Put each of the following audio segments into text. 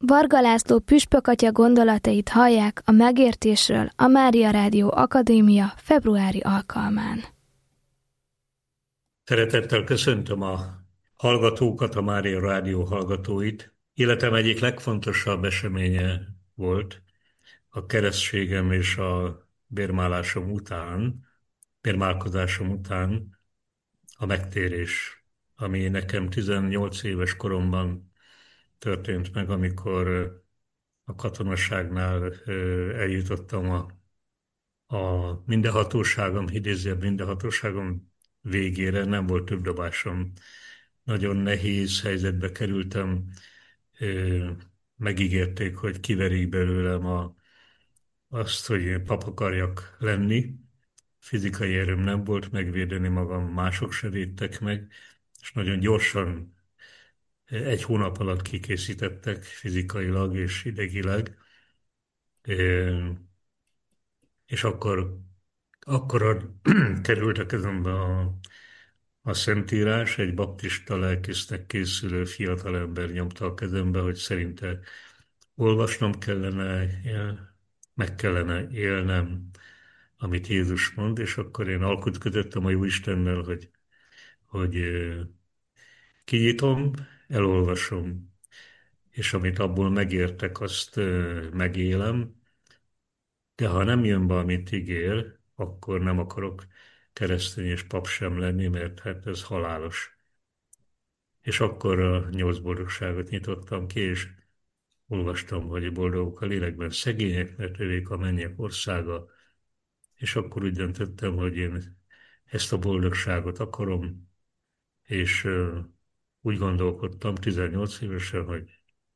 Varga László püspökatya gondolatait hallják a Megértésről a Mária Rádió Akadémia februári alkalmán. Szeretettel köszöntöm a hallgatókat, a Mária Rádió hallgatóit. Életem egyik legfontosabb eseménye volt a keresztségem és a bérmálkozásom után a megtérés, ami nekem 18 éves koromban történt meg, amikor a katonaságnál eljutottam a mindenhatóságom végére, nem volt több dobásom. Nagyon nehéz helyzetbe kerültem, megígérték, hogy kiverik belőlem azt, hogy pap akarjak lenni. Fizikai erőm nem volt megvédeni magam, mások se védtek meg, és nagyon gyorsan, egy hónap alatt kikészítettek fizikailag és idegileg. És akkor került a kezembe a Szentírás, egy baptista lelkésznek készülő fiatalember nyomta a kezembe, hogy szerinte olvasnom kellene, meg kellene élnem, amit Jézus mond, és akkor én alkutködöttem a Jóistennel, hogy kinyitom, elolvasom, és amit abból megértek, azt megélem, de ha nem jön be, amit ígér, akkor nem akarok keresztény és pap sem lenni, mert hát ez halálos. És akkor a 8 boldogságot nyitottam ki, és olvastam, hogy boldogok a lélekben szegények, mert övék a mennyek országa. És akkor úgy döntöttem, hogy én ezt a boldogságot akarom, és úgy gondolkodtam 18 évesen, hogy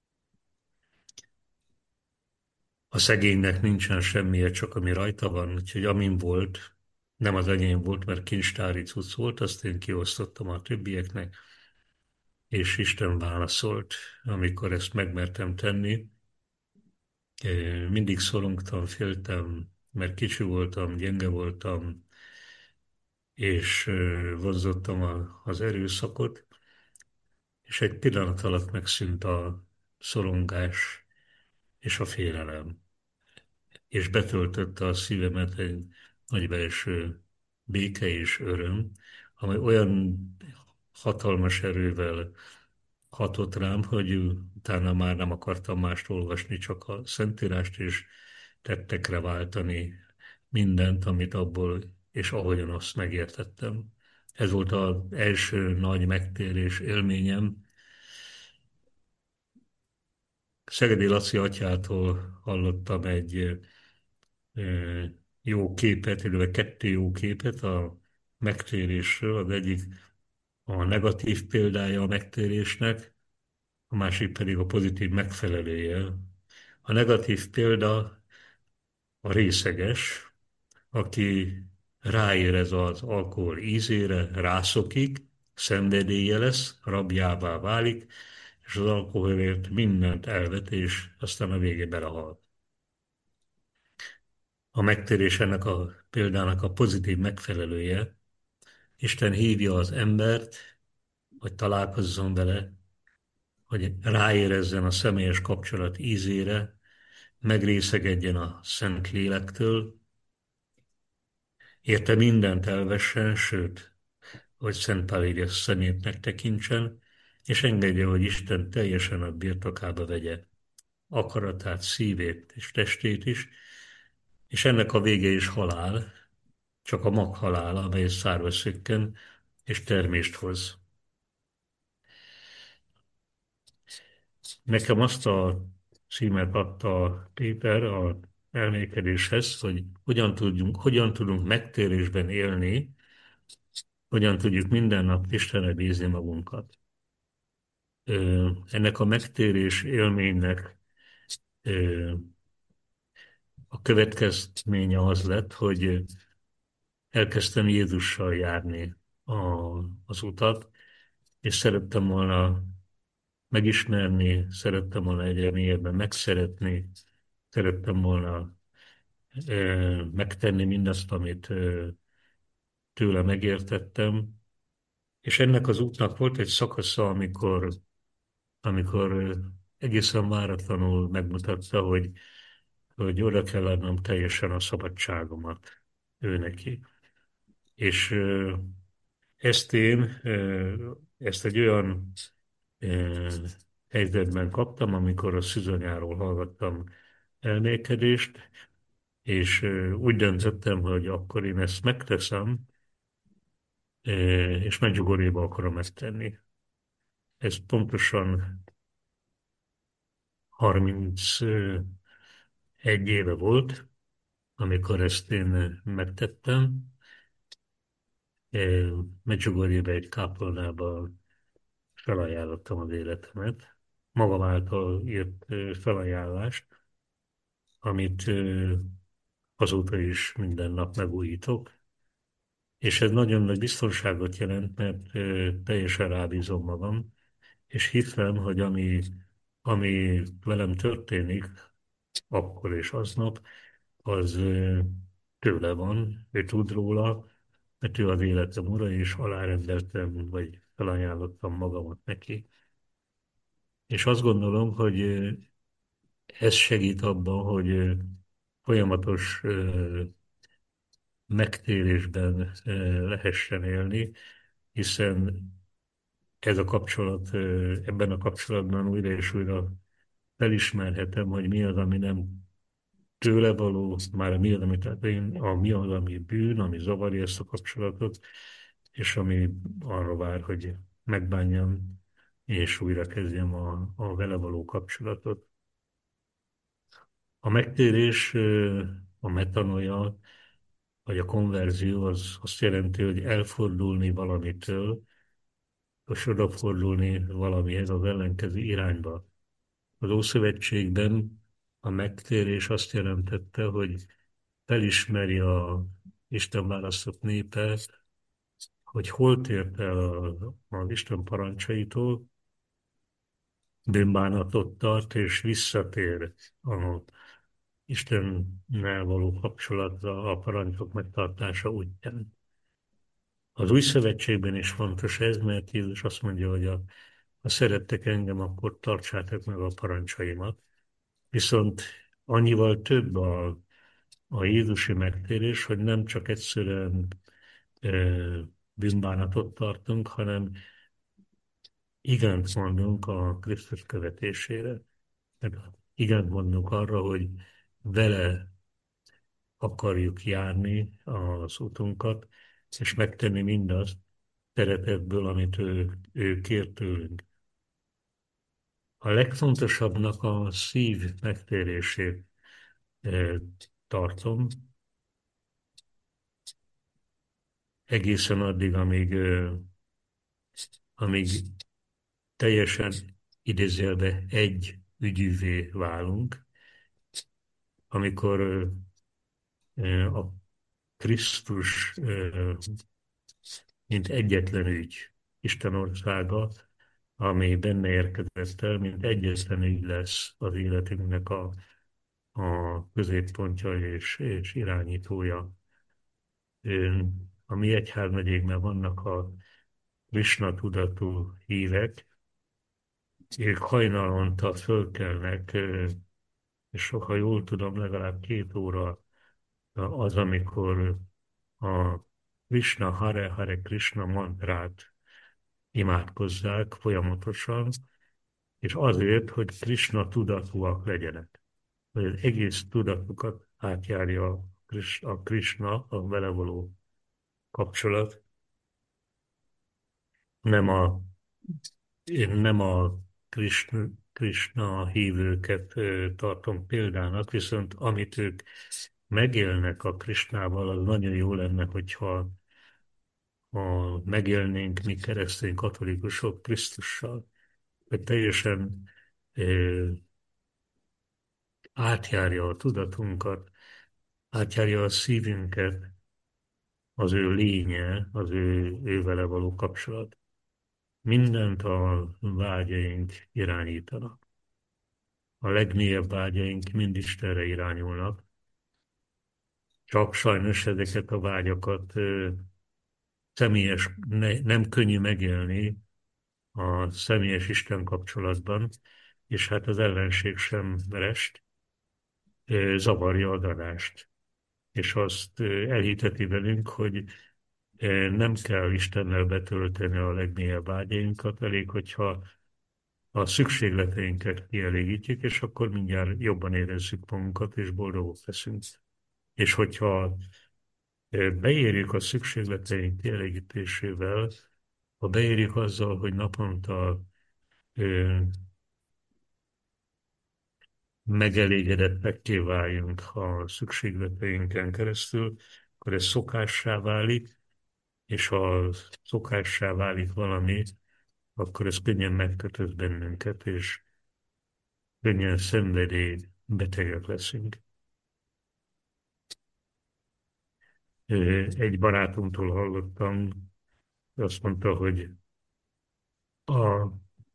a szegénynek nincsen semmije, csak ami rajta van, úgyhogy amin volt, nem az enyém volt, mert kincstári cucc volt, azt én kiosztottam a többieknek, és Isten válaszolt, amikor ezt megmertem tenni. Mindig szorongtam, féltem, mert kicsi voltam, gyenge voltam, és vonzottam az erőszakot, és egy pillanat alatt megszűnt a szorongás és a félelem, és betöltötte a szívemet egy nagy belső béke és öröm, ami olyan hatalmas erővel hatott rám, hogy utána már nem akartam mást olvasni, csak a Szentírást, és tettekre váltani mindent, amit abból és ahogyan azt megértettem. Ez volt az első nagy megtérés élményem. Szegedi Laci atyától hallottam egy jó képet, illetve 2 jó képet a megtérésről. Az egyik a negatív példája a megtérésnek, a másik pedig a pozitív megfelelője. A negatív példa a részeges, aki ráérez az alkohol ízére, rászokik, szenvedélye lesz, rabjává válik, és az alkoholért mindent elvet, és aztán a végén belehal. A megtérés ennek a példának a pozitív megfelelője. Isten hívja az embert, hogy találkozzon vele, hogy ráérezzen a személyes kapcsolat ízére, megrészegedjen a Szent Lélektől, érte mindent elvessen, sőt, hogy Szent Pál írja, szemétnek tekintsen, és engedje, hogy Isten teljesen a birtokába vegye akaratát, szívét és testét is, és ennek a vége is halál, csak a maghalál, amely szárva szökken, és termést hoz. Nekem azt a címet adta Péter a elmékedéshez, hogy hogyan tudunk megtérésben élni, hogyan tudjuk minden nap Istenre bízni magunkat. Ennek a megtérés élménynek a következménye az lett, hogy elkezdtem Jézussal járni az utat, és szerettem volna megismerni, szerettem volna egyre mélyebben megszeretni, szerettem volna megtenni mindazt, amit tőle megértettem. És ennek az útnak volt egy szakasza, amikor egészen váratlanul megmutatta, hogy oda kell adnom teljesen a szabadságomat ő neki. És ezt én, ezt egy olyan helyzetben kaptam, amikor a szűzanyáról hallgattam elmélkedést, és úgy döntöttem, hogy akkor én ezt megteszem, és Medjugorjéba akarom ezt tenni. Ez pontosan 31 éve volt, amikor ezt én megtettem. Medjugorjébe egy kápolnába felajánlottam az életemet, magam által írt felajánlást, amit azóta is minden nap megújítok. És ez nagyon nagy biztonságot jelent, mert teljesen rábízom magam, és hiszem, hogy ami velem történik, akkor és aznap, az tőle van, ő tud róla, mert ő az életem ura, és alárendeltem, vagy felajánlottam magamat neki. És azt gondolom, hogy ez segít abban, hogy folyamatos megtérésben lehessen élni, hiszen ez a kapcsolat, ebben a kapcsolatban újra és újra felismerhetem, hogy mi az, ami nem tőle való, már mi az, ami, tehát mi az, ami bűn, ami zavarja ezt a kapcsolatot, és ami arra vár, hogy megbánjam, és újra kezdjem a vele való kapcsolatot. A megtérés, a metanoia, vagy a konverzió az azt jelenti, hogy elfordulni valamitől, és odafordulni valamihez az ellenkező irányba. Az Ószövetségben a megtérés azt jelentette, hogy felismeri a Isten választott népe, hogy hol tért el az Isten parancsaitól, bűnbánatot tart, és visszatér a Istennel való kapcsolatra, a parancsok megtartása útján. Az Új Szövetségben is fontos ez, mert Jézus azt mondja, hogy ha szerettek engem, akkor tartsátok meg a parancsaimat. Viszont annyival több a Jézusi megtérés, hogy nem csak egyszerűen bűnbánatot tartunk, hanem igent mondunk a Krisztus követésére. Meg igent mondunk arra, hogy vele akarjuk járni az utunkat, és megtenni mindazt szeretetből, amit ő kér tőlünk. A legfontosabbnak a szív megtérését tartom, egészen addig, amíg teljesen idézőjelbe egy ügyűvé válunk, amikor a Krisztus, mint egyetlen ügy, Isten országa, ami benne érkezett el, mint egyetlen ügy lesz az életünknek a középpontja és irányítója. A mi egyházmegyékben vannak a Krishna tudatú hívek, ők hajnalonta fölkelnek, és ha jól tudom, legalább 2 óra az, amikor a Krishna Hare Hare Krishna mantrát imádkozzák folyamatosan, és azért, hogy Krishna tudatúak legyenek. Hogy az egész tudatukat átjárja a Krishna, a vele való kapcsolat. Nem a, én nem a Krishna hívőket tartom példának, viszont amit ők megélnek a Krishnával, az nagyon jó lenne, hogyha megélnénk mi keresztény katolikusok Krisztussal, hogy teljesen átjárja a tudatunkat, átjárja a szívünket, az ő lénye, az ő vele való kapcsolat. Mindent a vágyaink irányítanak. A legmélyebb vágyaink mind Istenre irányulnak, csak sajnos ezeket a vágyakat személyes, nem könnyű megélni a személyes Isten kapcsolatban, és hát az ellenség sem rest, zavarja a dadást, és azt elhiteti velünk, hogy nem kell Istennel betölteni a legmélyebb vágyainkat, elég, hogyha a szükségleteinket kielégítjük, és akkor mindjárt jobban érezzük magunkat, és boldogok leszünk. És hogyha beérjük a szükségleteink kielégítésével, ha beérjük azzal, hogy naponta megelégedettekké váljunk a szükségleteinken keresztül, akkor ez szokássá válik, és ha szokássá válik valami, akkor ez könnyen megkötöz bennünket, és könnyen szenvedély betegek leszünk. Egy barátomtól hallottam, azt mondta, hogy a,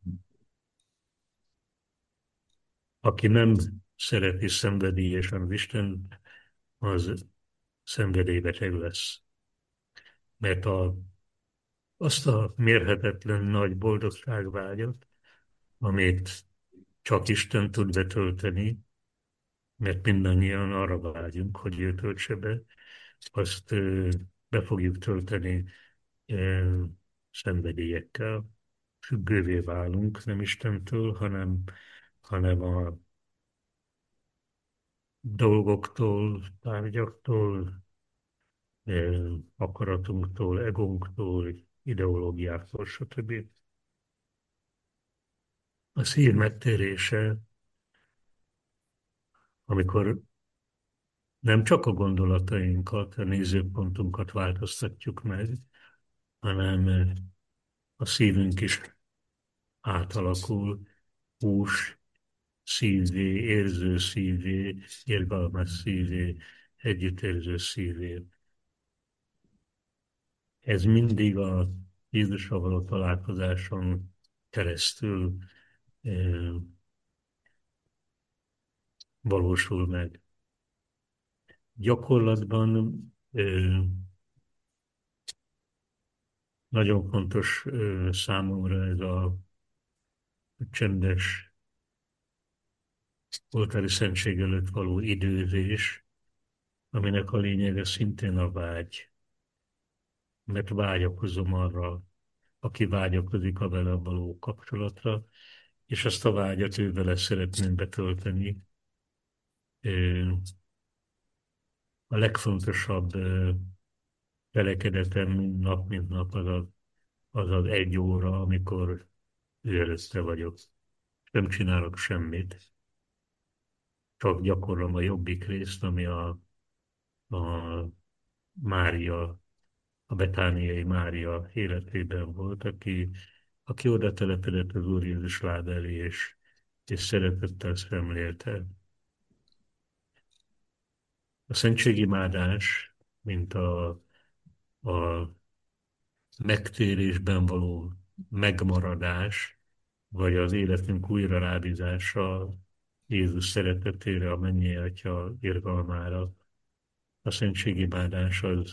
aki nem szereti szenvedélyesen az Isten, az szenvedélybeteg lesz. Mert azt a mérhetetlen nagy boldogságvágyat, amit csak Isten tud betölteni, mert mindannyian arra vágyunk, hogy ő töltse be, azt be fogjuk tölteni szenvedélyekkel. Függővé válunk nem Istentől, hanem a dolgoktól, tárgyaktól, akaratunktól, egónktól, ideológiáktól, stb. A szív megtérése, amikor nem csak a gondolatainkat, a nézőpontunkat változtatjuk meg, hanem a szívünk is átalakul, hús szívé, érző szívé, érgalmas szívé, együttérző szívé. Ez mindig a Jézussal való találkozáson keresztül valósul meg. Gyakorlatban nagyon fontos számomra ez a csendes oltári szentség előtt való időzés, aminek a lényege szintén a vágy. Mert vágyakozom arra, aki vágyakozik a vele való kapcsolatra, és ezt a vágyat ővele szeretném betölteni. A legfontosabb cselekedetem nap mint nap az egy óra, amikor ő előtte vagyok. Nem csinálok semmit, csak gyakorlom a jobbik részt, ami a Mária, a betániai Mária életében volt, aki oda telepedett az Úr Jézus láb elé, és szeretettel szemlélte. A szentségimádás, mint a megtérésben való megmaradás, vagy az életünk újra rábízása Jézus szeretetére, a mennyi Atya irgalmára. A szentségimádás az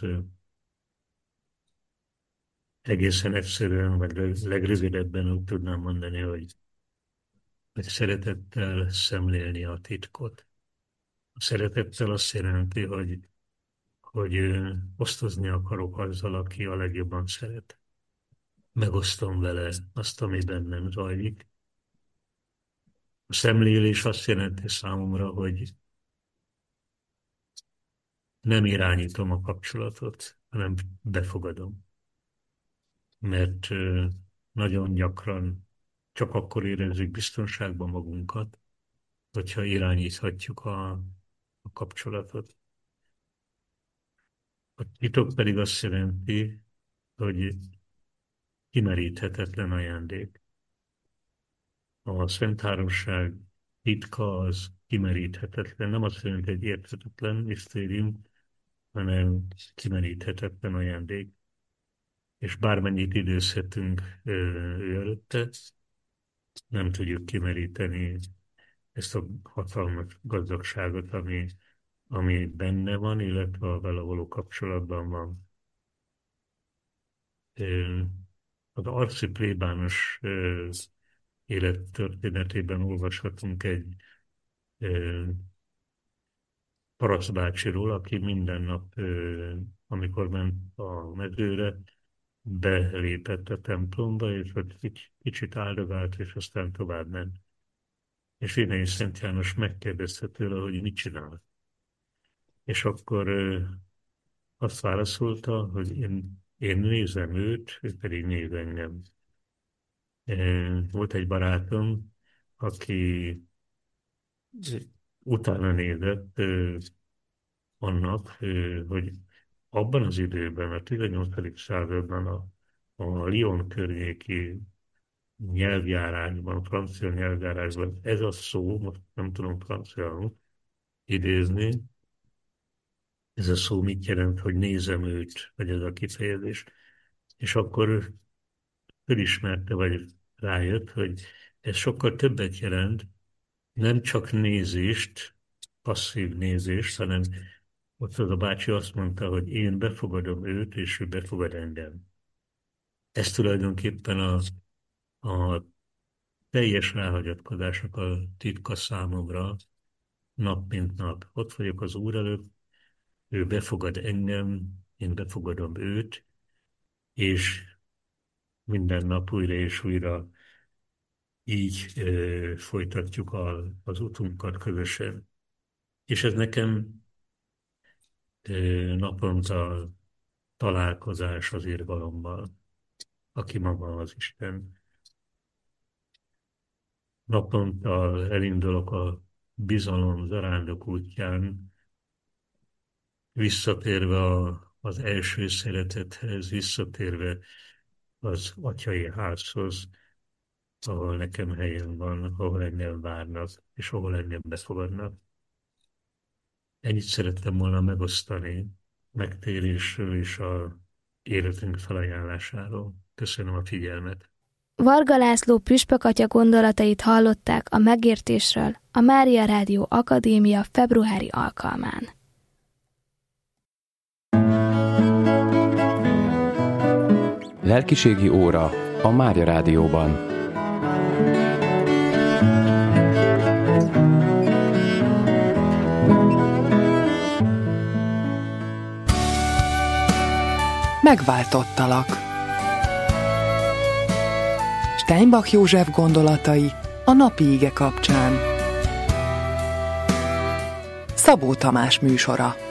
egészen egyszerűen, vagy legrövidebben úgy tudnám mondani, hogy szeretettel szemlélni a titkot. A szeretettel azt jelenti, hogy osztozni akarok azzal, aki a legjobban szeret. Megosztom vele azt, ami bennem zajlik. A szemlélés azt jelenti számomra, hogy nem irányítom a kapcsolatot, hanem befogadom. Mert nagyon gyakran csak akkor érezzük biztonságban magunkat, hogyha irányíthatjuk a kapcsolatot. A titok pedig azt jelenti, hogy kimeríthetetlen ajándék. A Szent Háromság titka az kimeríthetetlen, nem azt jelenti, hogy érthetetlen misztérium, hanem kimeríthetetlen ajándék. És bármennyit időzhetünk ő előtte, nem tudjuk kimeríteni ezt a hatalmas gazdagságot, ami benne van, illetve a vele való kapcsolatban van. Az arci plébános élettörténetében olvashatunk egy Parasz bácsiról, aki minden nap, amikor ment a mezőre, belépett a templomba, és ott kicsit áldogált, és aztán tovább ment. És innen is Szent János megkérdezte tőle, hogy mit csinál. És akkor azt válaszolta, hogy én nézem őt, ő pedig néz engem. Volt egy barátom, aki utána nézett annak, hogy abban az időben, a 18. században a Lyon környéki nyelvjárásban, francia nyelvjárásban ez a szó, most nem tudom franciául idézni, ez a szó mit jelent, hogy nézem őt, vagy ez a kifejezés. És akkor fölismerte, vagy rájött, hogy ez sokkal többet jelent, nem csak nézést, passzív nézést, hanem ott az a bácsi azt mondta, hogy én befogadom őt, és ő befogad engem. Ez tulajdonképpen a teljes ráhagyatkozásnak a titka számomra, nap mint nap. Ott vagyok az Úr előtt, ő befogad engem, én befogadom őt, és minden nap újra és újra így folytatjuk az utunkat közösen. És ez nekem naponta találkozás az irgalommal, aki maga az Isten. Naponta elindulok a bizalom zarándok útján, visszatérve az első szeretethez, visszatérve az atyai házhoz, ahol nekem helyem van, ahol engem várnak, és ahol engem befogadnak. Ennyit szerettem volna megosztani megtérésről és a életünk felajánlásáról. Köszönöm a figyelmet. Varga László püspökatya gondolatait hallották a megértésről a Mária Rádió Akadémia februári alkalmán. Lelkiségi óra a Mária Rádióban. Megváltottalak. Steinbach József gondolatai a napi ige kapcsán. Szabó Tamás műsora.